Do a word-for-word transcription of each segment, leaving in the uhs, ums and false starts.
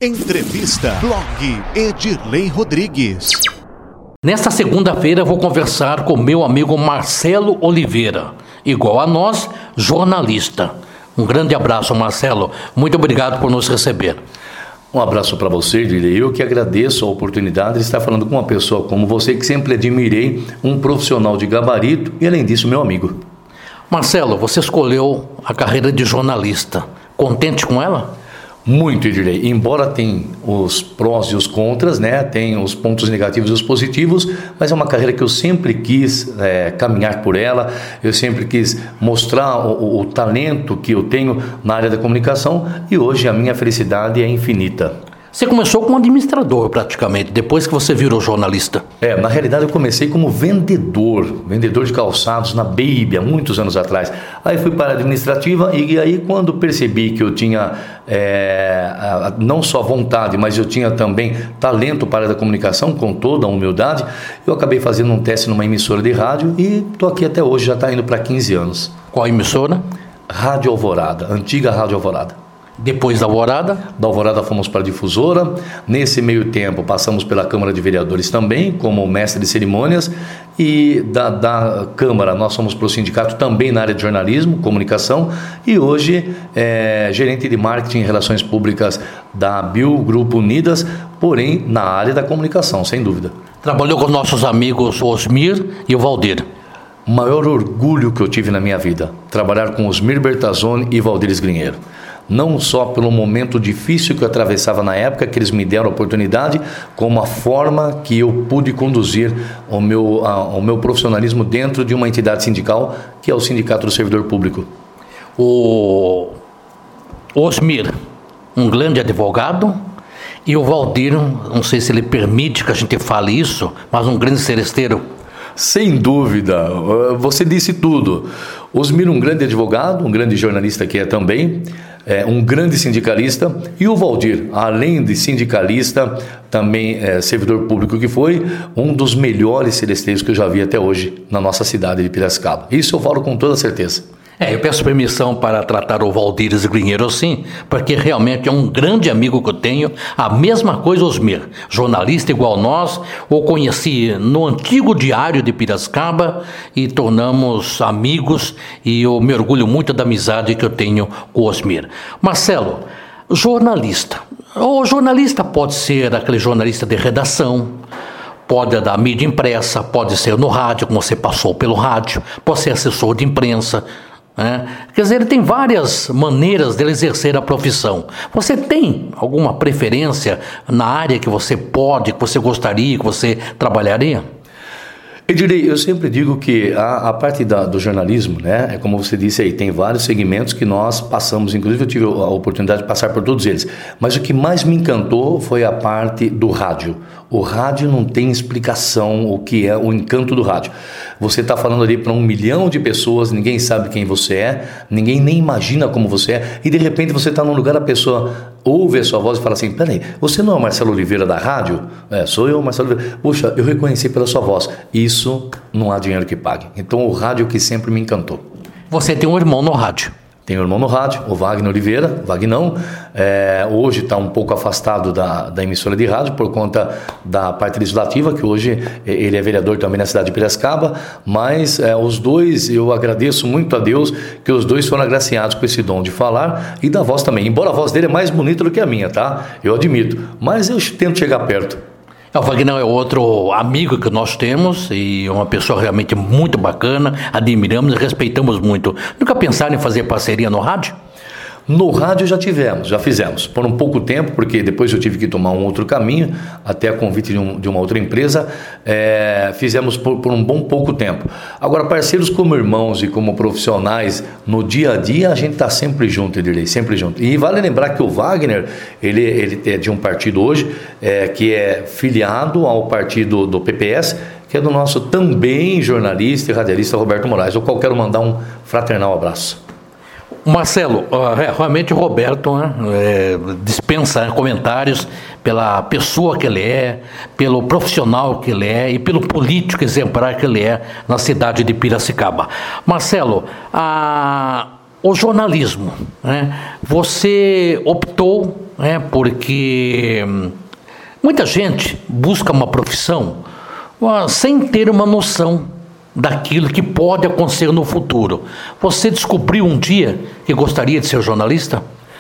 Entrevista Blog Edirlei Rodrigues. Nesta segunda-feira vou conversar com meu amigo Marcelo Oliveira, igual a nós, jornalista. Um grande abraço, Marcelo. Muito obrigado por nos receber. Um abraço para você, Edirlei. Eu que agradeço a oportunidade de estar falando com uma pessoa como você, que sempre admirei, um profissional de gabarito e, além disso, meu amigo. Marcelo, você escolheu a carreira de jornalista. Contente com ela? Muito, Edirlei. Embora tenha os prós e os contras, né? Tem os pontos negativos e os positivos, mas é uma carreira que eu sempre quis é, caminhar por ela, eu sempre quis mostrar o, o talento que eu tenho na área da comunicação e hoje a minha felicidade é infinita. Você começou como administrador praticamente, depois que você virou jornalista. É, na realidade eu comecei como vendedor, vendedor de calçados na Baby, há muitos anos atrás. Aí fui para a administrativa e aí quando percebi que eu tinha é, a, não só vontade, mas eu tinha também talento para a área da comunicação, com toda a humildade, eu acabei fazendo um teste numa emissora de rádio e estou aqui até hoje, já está indo para quinze anos. Qual emissora? Rádio Alvorada, antiga Rádio Alvorada. Depois da Alvorada? Da Alvorada fomos para a Difusora. Nesse meio tempo passamos pela Câmara de Vereadores também, como mestre de cerimônias. E da, da Câmara nós fomos para o sindicato também na área de jornalismo, comunicação. E hoje é gerente de marketing e relações públicas da Bio Grupo Unidas, porém na área da comunicação, sem dúvida. Trabalhou com nossos amigos Osmir e o Valdir. O maior orgulho que eu tive na minha vida, trabalhar com Osmir Bertazzoni e Valdir Esgrinheiro. Não só pelo momento difícil que eu atravessava na época, que eles me deram a oportunidade, como a forma que eu pude conduzir o meu, a, o meu profissionalismo dentro de uma entidade sindical, que é o Sindicato do Servidor Público. O Osmir, um grande advogado, e o Valdir, não sei se ele permite que a gente fale isso, mas um grande seresteiro. Sem dúvida, você disse tudo. Osmir, um grande advogado, um grande jornalista que é também, é, um grande sindicalista, e o Valdir, além de sindicalista, também é, servidor público que foi, um dos melhores seresteiros que eu já vi até hoje na nossa cidade de Piracicaba. Isso eu falo com toda certeza. É, eu peço permissão para tratar o Valdir Esgrinheiro assim, porque realmente é um grande amigo que eu tenho. A mesma coisa Osmir, jornalista igual nós, o conheci no antigo Diário de Piracicaba e tornamos amigos e eu me orgulho muito da amizade que eu tenho com o Osmir. Marcelo, jornalista. O jornalista pode ser aquele jornalista de redação, pode ser da mídia impressa, pode ser no rádio, como você passou pelo rádio, pode ser assessor de imprensa. É. Quer dizer, ele tem várias maneiras de exercer a profissão. Você tem alguma preferência na área que você pode, que você gostaria, que você trabalharia? Edirlei, eu sempre digo que a, a parte da, do jornalismo, né, é como você disse aí, tem vários segmentos que nós passamos, inclusive eu tive a oportunidade de passar por todos eles, mas o que mais me encantou foi a parte do rádio. O rádio não tem explicação o que é o encanto do rádio. Você está falando ali para um milhão de pessoas, ninguém sabe quem você é, ninguém nem imagina como você é, e de repente você está num lugar, a pessoa ouve a sua voz e fala assim, peraí, você não é o Marcelo Oliveira da rádio? É, sou eu, Marcelo Oliveira. Puxa, eu reconheci pela sua voz. Isso não há dinheiro que pague. Então o rádio que sempre me encantou. Você tem um irmão no rádio. Tenho um irmão no rádio, o Wagner Oliveira, Vagnão, é, hoje está um pouco afastado da, da emissora de rádio por conta da parte legislativa, que hoje ele é vereador também na cidade de Piracicaba, mas é, os dois, eu agradeço muito a Deus que os dois foram agraciados com esse dom de falar e da voz também, embora a voz dele é mais bonita do que a minha, tá? Eu admito, mas eu tento chegar perto. O Vagnão é outro amigo que nós temos e é uma pessoa realmente muito bacana, admiramos e respeitamos muito. Nunca pensaram em fazer parceria no rádio? No rádio já tivemos, já fizemos, por um pouco tempo, porque depois eu tive que tomar um outro caminho, até a convite de, um, de uma outra empresa, é, fizemos por, por um bom pouco tempo. Agora, parceiros como irmãos e como profissionais, no dia a dia, a gente está sempre junto, Edirlei, sempre junto. E vale lembrar que o Wagner, ele, ele é de um partido hoje, é, que é filiado ao partido do P P S, que é do nosso também jornalista e radialista Roberto Moraes, ao qual quero mandar um fraternal abraço. Marcelo, realmente o Roberto né, é, dispensa comentários pela pessoa que ele é, pelo profissional que ele é e pelo político exemplar que ele é na cidade de Piracicaba. Marcelo, a, o jornalismo, né, você optou É porque muita gente busca uma profissão uh, sem ter uma noção daquilo que pode acontecer no futuro. Você descobriu um dia que gostaria de ser jornalista?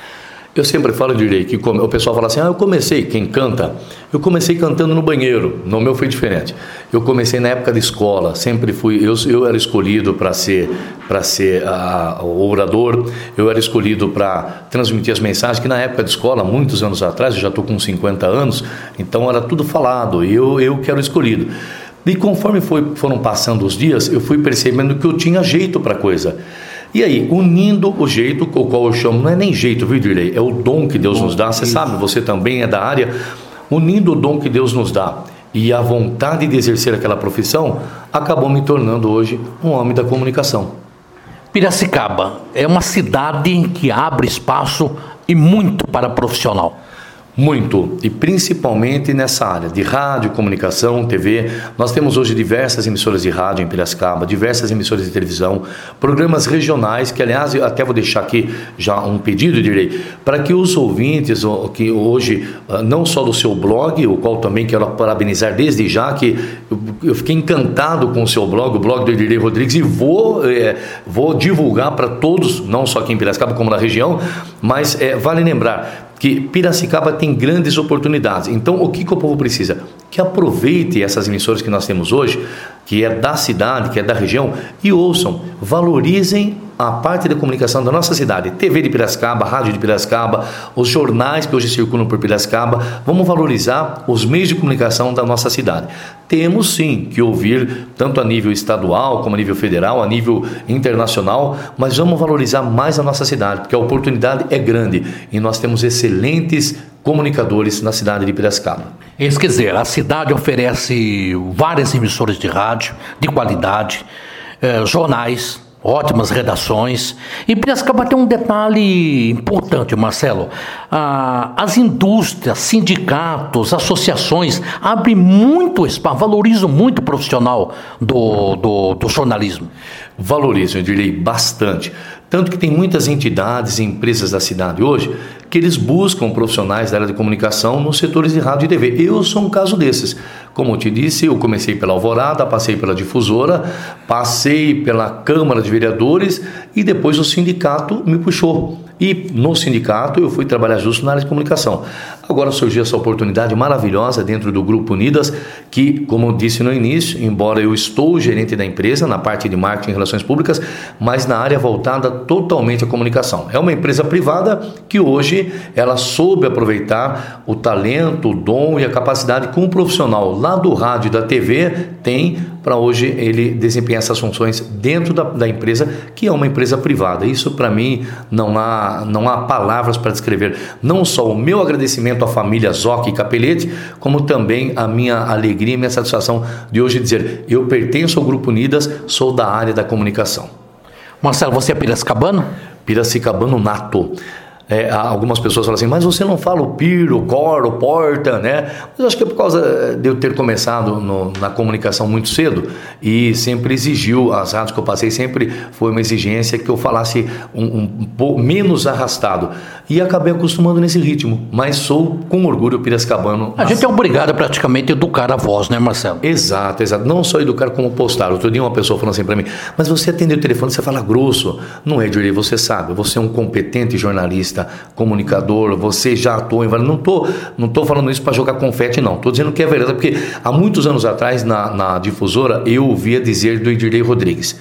Eu sempre falo, Direi, que o pessoal fala assim, ah, eu comecei, quem canta, eu comecei cantando no banheiro, no meu foi diferente. Eu comecei na época de escola, sempre fui, eu, eu era escolhido para ser, para ser uh, o orador, eu era escolhido para transmitir as mensagens, que na época de escola, muitos anos atrás, eu já estou com cinquenta anos, então era tudo falado, e eu, eu que era o escolhido. E conforme foi, foram passando os dias, eu fui percebendo que eu tinha jeito para a coisa. E aí, unindo o jeito, o qual eu chamo, não é nem jeito, viu, Dirley? É o dom que Deus nos dá, você sabe, você também é da área, unindo o dom que Deus nos dá e a vontade de exercer aquela profissão, acabou me tornando hoje um homem da comunicação. Piracicaba é uma cidade que abre espaço e muito para profissional. Muito, e principalmente nessa área de rádio, comunicação, T V. Nós temos hoje diversas emissoras de rádio em Piracicaba, diversas emissoras de televisão, programas regionais, que aliás, eu até vou deixar aqui já um pedido, direi, para que os ouvintes, que hoje, não só do seu blog, o qual também quero parabenizar desde já, que eu fiquei encantado com o seu blog, o blog do Edirley Rodrigues, e vou, é, vou divulgar para todos, não só aqui em Piracicaba como na região, mas é, vale lembrar que Piracicaba tem grandes oportunidades. Então, o que, que o povo precisa? Que aproveite essas emissoras que nós temos hoje, que é da cidade, que é da região, e ouçam, valorizem a parte da comunicação da nossa cidade, T V de Piracicaba, rádio de Piracicaba, os jornais que hoje circulam por Piracicaba. Vamos valorizar os meios de comunicação da nossa cidade. Temos sim que ouvir, tanto a nível estadual, como a nível federal, a nível internacional, mas vamos valorizar mais a nossa cidade, porque a oportunidade é grande e nós temos excelentes comunicadores na cidade de Piracicaba. Isso quer dizer, a cidade oferece várias emissoras de rádio, de qualidade, eh, jornais, ótimas redações. E Piracicaba tem um detalhe importante, Marcelo. Ah, as indústrias, sindicatos, associações abrem muito espaço, valorizam muito o profissional do, do, do jornalismo. Valorizam, eu diria, bastante. Tanto que tem muitas entidades e empresas da cidade hoje que eles buscam profissionais da área de comunicação nos setores de rádio e T V. Eu sou um caso desses. Como eu te disse, eu comecei pela Alvorada, passei pela Difusora, passei pela Câmara de Vereadores e depois o sindicato me puxou. E no sindicato eu fui trabalhar justo na área de comunicação. Agora surgiu essa oportunidade maravilhosa dentro do Grupo Unidas, que, como eu disse no início, embora eu estou gerente da empresa na parte de marketing e relações públicas, mas na área voltada totalmente à comunicação. É uma empresa privada que hoje ela soube aproveitar o talento, o dom e a capacidade que um profissional lá do rádio e da T V tem para hoje ele desempenhar essas funções dentro da, da empresa, que é uma empresa privada. Isso para mim não há, não há palavras para descrever, não só o meu agradecimento à família Zoc e Capelete, como também a minha alegria e minha satisfação de hoje dizer, eu pertenço ao Grupo Unidas, sou da área da comunicação. Marcelo, você é piracicabano? Piracicabano nato. É, algumas pessoas falam assim, mas você não fala o Piro, o Cor, o Porta, né? Mas eu acho que é por causa de eu ter começado no, na comunicação muito cedo e sempre exigiu, as rádios que eu passei sempre foi uma exigência que eu falasse um, um, um pouco menos arrastado e acabei acostumando nesse ritmo, mas sou com orgulho piracicabano. A gente é obrigado praticamente a educar a voz, né, Marcelo? Exato, exato, não só educar como postar. Outro dia uma pessoa falou assim para mim, mas você atende o telefone, você fala grosso. Não é, Dirley, você sabe, você é um competente jornalista, comunicador, você já atuou em vários... Não estou não tô falando isso para jogar confete, não. Estou dizendo que é verdade, porque há muitos anos atrás, na, na Difusora, eu ouvia dizer do Edirley Rodrigues.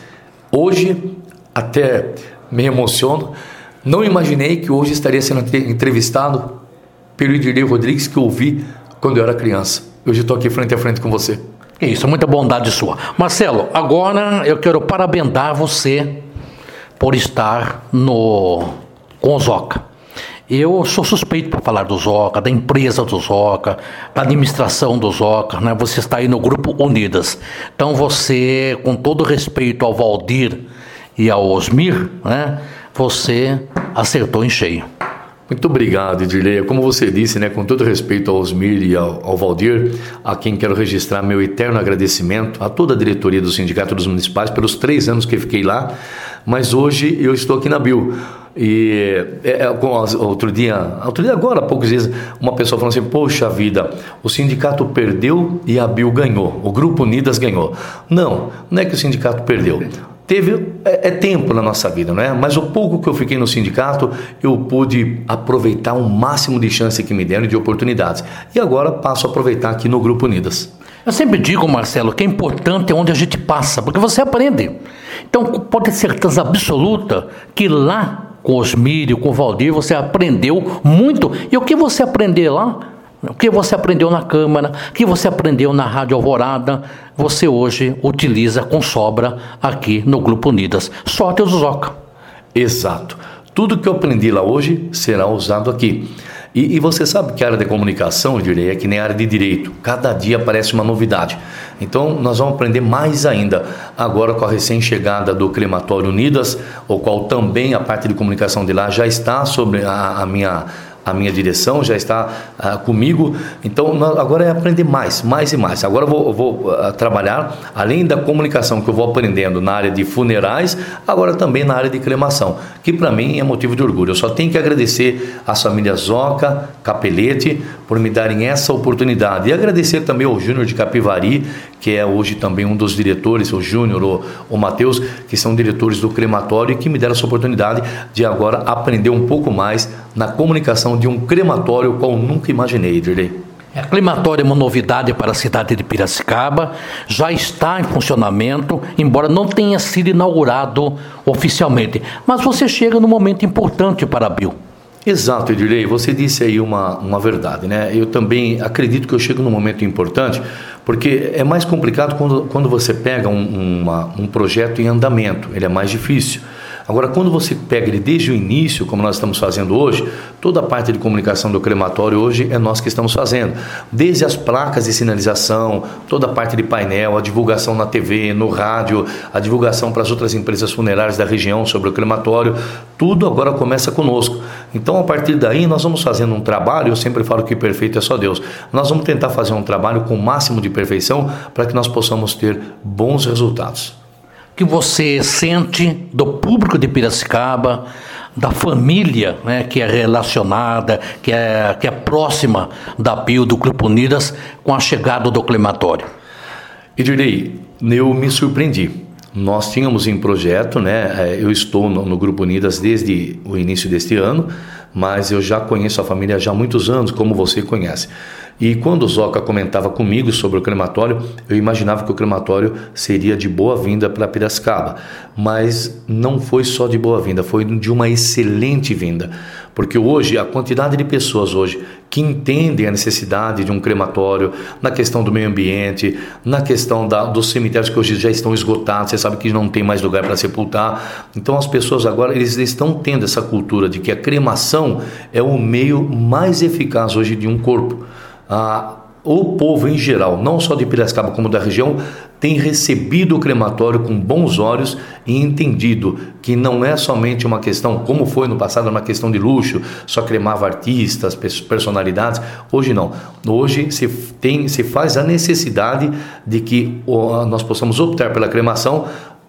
Hoje, até me emociono, não imaginei que hoje estaria sendo entrevistado pelo Edirley Rodrigues que eu ouvi quando eu era criança. Hoje estou aqui frente a frente com você. Isso, muita bondade sua. Marcelo, agora eu quero parabenizar você por estar no... com o Zoca. Eu sou suspeito para falar do Zoca, da empresa do Zoca, da administração do Zoca, né? Você está aí no Grupo Unidas. Então você, com todo respeito ao Valdir e ao Osmir, né? Você acertou em cheio. Muito obrigado, Edirley. Como você disse, né, com todo respeito ao Osmir e ao, ao Valdir, a quem quero registrar meu eterno agradecimento a toda a diretoria do Sindicato dos Municipais pelos três anos que eu fiquei lá, mas hoje eu estou aqui na B I U. E é, outro dia, outro dia agora, há poucos dias, uma pessoa falou assim: poxa vida, o sindicato perdeu e a Bio ganhou, o Grupo Unidas ganhou. Não, não é que o sindicato perdeu. Teve, é, é tempo na nossa vida, não é? Mas o pouco que eu fiquei no sindicato, eu pude aproveitar o máximo de chance que me deram, de oportunidades. E agora passo a aproveitar aqui no Grupo Unidas. Eu sempre digo, Marcelo, que é importante onde a gente passa, porque você aprende. Então, pode ter certeza absoluta que lá com Osmírio, com o Valdir, você aprendeu muito. E o que você aprendeu lá, o que você aprendeu na Câmara, o que você aprendeu na Rádio Alvorada, você hoje utiliza com sobra aqui no Grupo Unidas. Sorte o Zuzoca. Exato. Tudo que eu aprendi lá hoje será usado aqui. E, e você sabe que a área de comunicação, eu diria, é que nem a área de direito. Cada dia aparece uma novidade. Então, nós vamos aprender mais ainda agora com a recém-chegada do Crematório Unidas, o qual também a parte de comunicação de lá já está sobre a, a minha... a minha direção já está uh, comigo, então agora é aprender mais, mais e mais. Agora eu vou, eu vou uh, trabalhar, além da comunicação que eu vou aprendendo na área de funerais, agora também na área de cremação, que para mim é motivo de orgulho. Eu só tenho que agradecer às famílias Zoca, Capelete, por me darem essa oportunidade, e agradecer também ao Júnior de Capivari, que é hoje também um dos diretores, o Júnior, o, o Matheus, que são diretores do crematório e que me deram essa oportunidade de agora aprender um pouco mais na comunicação de um crematório, qual nunca imaginei, Dirley. É, crematório é uma novidade para a cidade de Piracicaba, já está em funcionamento, embora não tenha sido inaugurado oficialmente. Mas você chega num momento importante para a Bio. Exato, Edirley, você disse aí uma, uma verdade, né? Eu também acredito que eu chego num momento importante, porque é mais complicado quando, quando você pega um, uma, um projeto em andamento, ele é mais difícil. Agora, quando você pega ele desde o início, como nós estamos fazendo hoje, toda a parte de comunicação do crematório hoje é nós que estamos fazendo. Desde as placas de sinalização, toda a parte de painel, a divulgação na T V, no rádio, a divulgação para as outras empresas funerárias da região sobre o crematório, tudo agora começa conosco. Então, a partir daí, nós vamos fazendo um trabalho, eu sempre falo que perfeito é só Deus. Nós vamos tentar fazer um trabalho com o máximo de perfeição para que nós possamos ter bons resultados. Que você sente do público de Piracicaba, da família, né, que é relacionada, que é, que é próxima da Bio, do Grupo Unidas, com a chegada do crematório? Edirley, eu me surpreendi. Nós tínhamos em projeto, né, eu estou no, no Grupo Unidas desde o início deste ano, mas eu já conheço a família já há muitos anos, como você conhece. E quando o Zoca comentava comigo sobre o crematório, eu imaginava que o crematório seria de boa-vinda para Piracicaba. Mas não foi só de boa-vinda, foi de uma excelente vinda. Porque hoje, a quantidade de pessoas hoje que entendem a necessidade de um crematório, na questão do meio ambiente, na questão da, dos cemitérios que hoje já estão esgotados, você sabe que não tem mais lugar para sepultar. Então as pessoas agora, eles estão tendo essa cultura de que a cremação é o meio mais eficaz hoje de um corpo. Ah, o povo em geral, não só de Piracicaba como da região, tem recebido o crematório com bons olhos e entendido que não é somente uma questão, como foi no passado, uma questão de luxo, só cremava artistas, personalidades. Hoje não. Hoje se, tem, se faz a necessidade de que oh, nós possamos optar pela cremação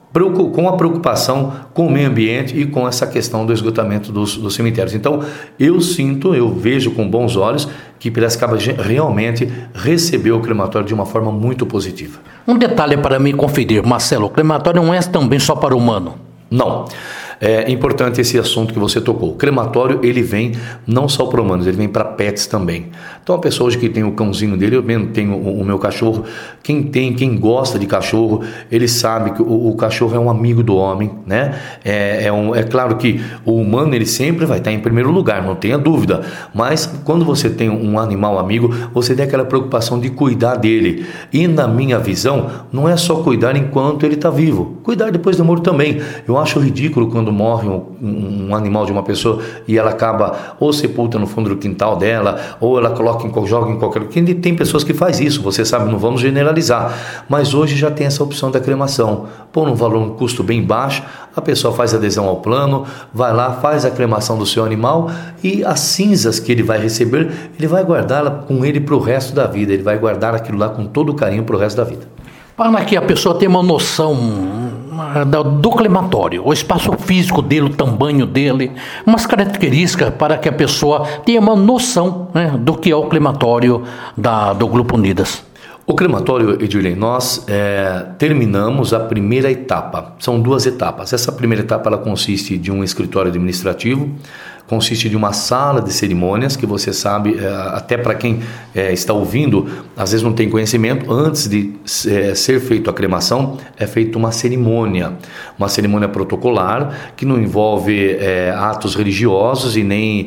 com a preocupação com o meio ambiente e com essa questão do esgotamento dos, dos cemitérios. Então, eu sinto, eu vejo com bons olhos que Piracicaba realmente recebeu o crematório de uma forma muito positiva. Um detalhe para me conferir, Marcelo, o crematório não é também só para o humano? Não. É importante esse assunto que você tocou. O crematório, ele vem não só para humanos, ele vem para pets também. Então, a pessoa hoje que tem o cãozinho dele, eu mesmo tenho o, o meu cachorro, quem tem, quem gosta de cachorro, ele sabe que o, o cachorro é um amigo do homem, né? É, é, um, é claro que o humano, ele sempre vai estar em primeiro lugar, não tenha dúvida. Mas, quando você tem um animal amigo, você tem aquela preocupação de cuidar dele. E, na minha visão, não é só cuidar enquanto ele está vivo. Cuidar depois do morto também. Eu acho ridículo quando morre um, um animal de uma pessoa e ela acaba ou sepulta no fundo do quintal dela, ou ela coloca em, joga em qualquer lugar. Tem pessoas que faz isso, você sabe, não vamos generalizar, mas hoje já tem essa opção da cremação, por um valor, um custo bem baixo, a pessoa faz adesão ao plano, vai lá, faz a cremação do seu animal e as cinzas que ele vai receber, ele vai guardá-la com ele para o resto da vida, ele vai guardar aquilo lá com todo o carinho para o resto da vida. Para que a pessoa tenha uma noção do crematório, o espaço físico dele, o tamanho dele, umas características para que a pessoa tenha uma noção, né, do que é o crematório da, do Grupo Unidas. O crematório, Edirley, nós é, terminamos a primeira etapa. São duas etapas. Essa primeira etapa ela consiste de um escritório administrativo, consiste de uma sala de cerimônias, que você sabe, é, até para quem é, está ouvindo, às vezes não tem conhecimento, antes de é, ser feita a cremação, é feita uma cerimônia, uma cerimônia protocolar, que não envolve é, atos religiosos e nem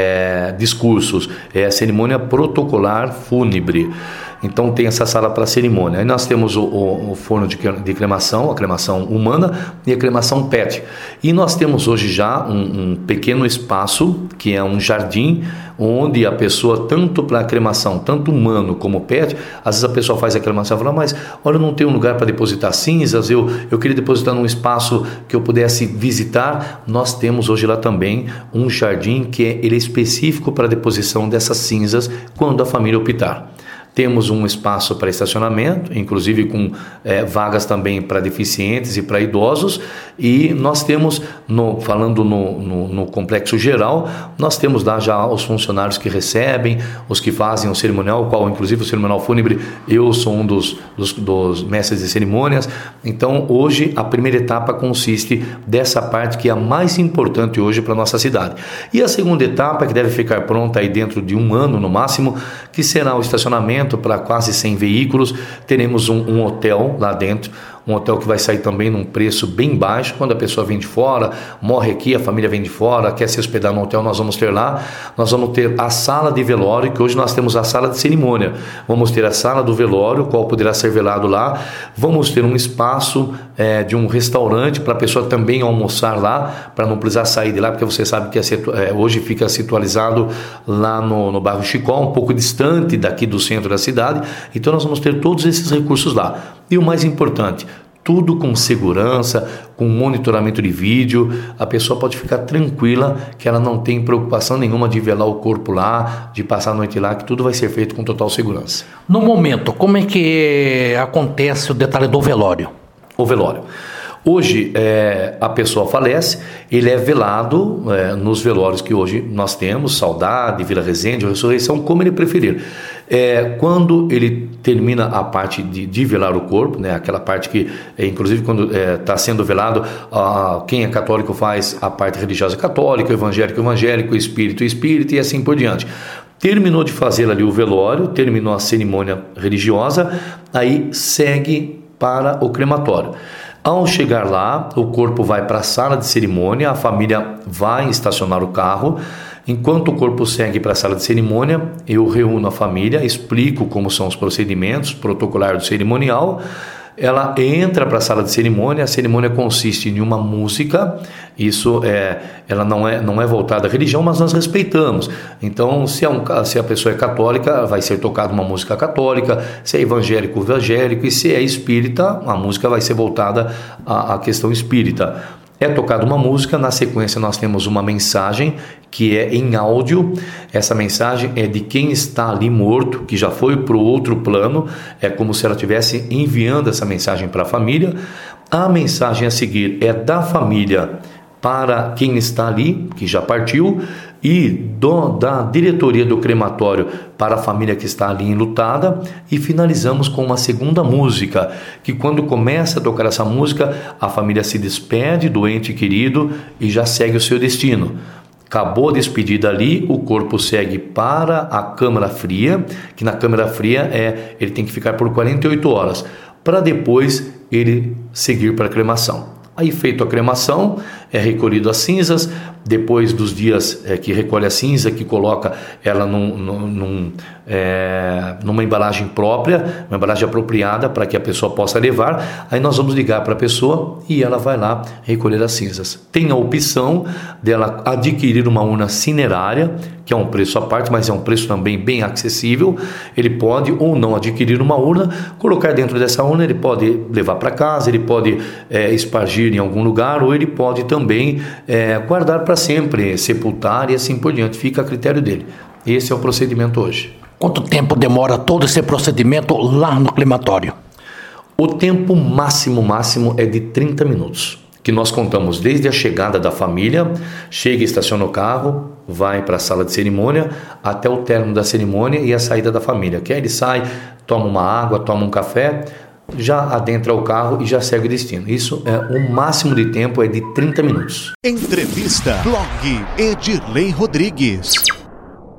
é, discursos, é a cerimônia protocolar fúnebre. Então tem essa sala para cerimônia. Aí nós temos o, o, o forno de, de cremação, a cremação humana e a cremação pet. E nós temos hoje já um, um pequeno espaço, que é um jardim, onde a pessoa, tanto para a cremação, tanto humano como pet, às vezes a pessoa faz a cremação e fala, mas olha, eu não tenho um lugar para depositar cinzas, eu, eu queria depositar num espaço que eu pudesse visitar. Nós temos hoje lá também um jardim que é, ele é específico para a deposição dessas cinzas quando a família optar. Temos um espaço para estacionamento, inclusive com é, vagas também para deficientes e para idosos. E nós temos, no, falando no, no, no complexo geral, nós temos lá já os funcionários que recebem, os que fazem o cerimonial, o qual inclusive o cerimonial fúnebre, eu sou um dos, dos, dos mestres de cerimônias. Então hoje a primeira etapa consiste dessa parte que é a mais importante hoje para a nossa cidade. E a segunda etapa, que deve ficar pronta aí dentro de um ano no máximo, que será o estacionamento para quase cem veículos. Teremos um, um hotel lá dentro, um hotel que vai sair também num preço bem baixo. Quando a pessoa vem de fora, morre aqui, a família vem de fora, quer se hospedar no hotel, nós vamos ter lá. Nós vamos ter a sala de velório, que hoje nós temos a sala de cerimônia. Vamos ter a sala do velório, qual poderá ser velado lá. Vamos ter um espaço é, de um restaurante para a pessoa também almoçar lá, para não precisar sair de lá, porque você sabe que é, hoje fica situalizado lá no, no bairro Chicó, um pouco distante daqui do centro da cidade. Então nós vamos ter todos esses recursos lá. E o mais importante, tudo com segurança, com monitoramento de vídeo. A pessoa pode ficar tranquila que ela não tem preocupação nenhuma de velar o corpo lá, de passar a noite lá, que tudo vai ser feito com total segurança. No momento, como é que acontece o detalhe do velório? O velório. Hoje é, a pessoa falece, ele é velado é, nos velórios que hoje nós temos, Saudade, Vila Resende, Ressurreição, como ele preferir. É, quando ele termina a parte de, de velar o corpo, né, aquela parte que, é, inclusive quando está é, sendo velado, a, quem é católico faz a parte religiosa católica, evangélico evangélico, espírito espírito e assim por diante. Terminou de fazer ali o velório, terminou a cerimônia religiosa, aí segue para o crematório. Ao chegar lá, o corpo vai para a sala de cerimônia, a família vai estacionar o carro. Enquanto o corpo segue para a sala de cerimônia, eu reúno a família, explico como são os procedimentos, protocolar do cerimonial. Ela entra para a sala de cerimônia, a cerimônia consiste em uma música, isso é, ela não é, não é voltada à religião, mas nós respeitamos. Então, se, é um, se a pessoa é católica, vai ser tocada uma música católica, se é evangélico, evangélico, e se é espírita, a música vai ser voltada à, à questão espírita. É tocada uma música, na sequência nós temos uma mensagem que é em áudio. Essa mensagem é de quem está ali morto, que já foi para o outro plano, é como se ela estivesse enviando essa mensagem para a família. A mensagem a seguir é da família para quem está ali, que já partiu, e do, da diretoria do crematório para a família que está ali enlutada, e finalizamos com uma segunda música, que quando começa a tocar essa música, a família se despede do ente querido e já segue o seu destino. Acabou a despedida ali, o corpo segue para a câmara fria, que na câmara fria é, ele tem que ficar por quarenta e oito horas, para depois ele seguir para a cremação. Aí, feito a cremação, é recolhido as cinzas. Depois dos dias é, que recolhe a cinza, que coloca ela num, num, num, é, numa embalagem própria, uma embalagem apropriada para que a pessoa possa levar. Aí nós vamos ligar para a pessoa e ela vai lá recolher as cinzas. Tem a opção dela adquirir uma urna cinerária, que é um preço à parte, mas é um preço também bem acessível. Ele pode ou não adquirir uma urna, colocar dentro dessa urna, ele pode levar para casa, ele pode é, espargir em algum lugar, ou ele pode também é, guardar para sempre, sepultar e assim por diante. Fica a critério dele. Esse é o procedimento hoje. Quanto tempo demora todo esse procedimento lá no crematório? O tempo máximo, máximo é de trinta minutos, que nós contamos desde a chegada da família, chega e estaciona o carro, vai para a sala de cerimônia, até o término da cerimônia e a saída da família, que aí ele sai, toma uma água, toma um café, já adentra o carro e já segue o destino. Isso é o máximo de tempo, é de trinta minutos. Entrevista Blog Edirlei Rodrigues.